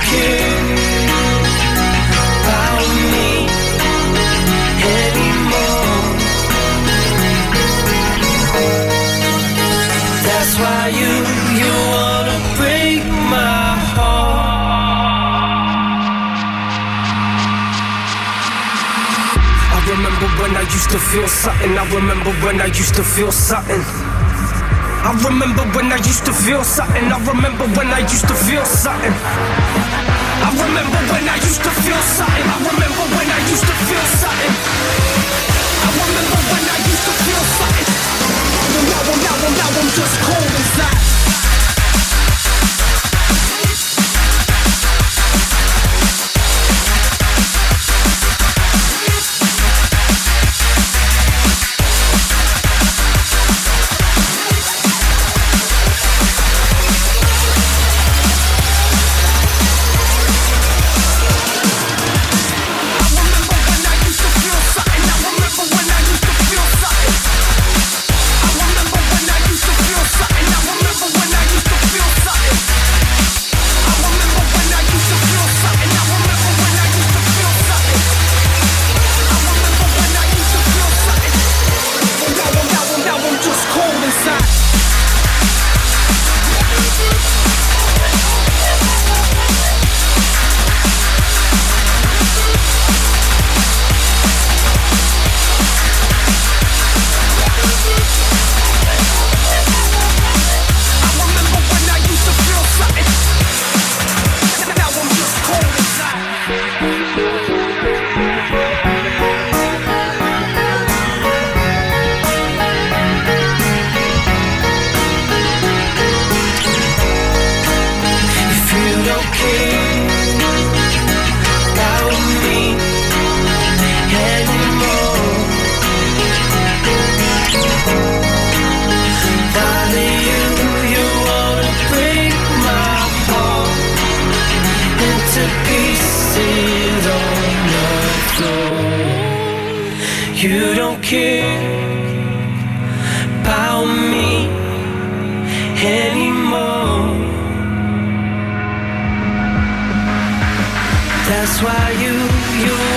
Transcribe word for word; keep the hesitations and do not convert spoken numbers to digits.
care about me anymore. That's why you, you wanna break my heart. I remember when I used to feel something. I remember when I used to feel something. I remember when I used to feel something. I remember when I used to feel something. I remember when I used to feel something. I remember when I used to feel something. I remember when I used to feel something. Now I'm, now I'm, now I'm just cold inside. You don't care about me anymore. That's why you, you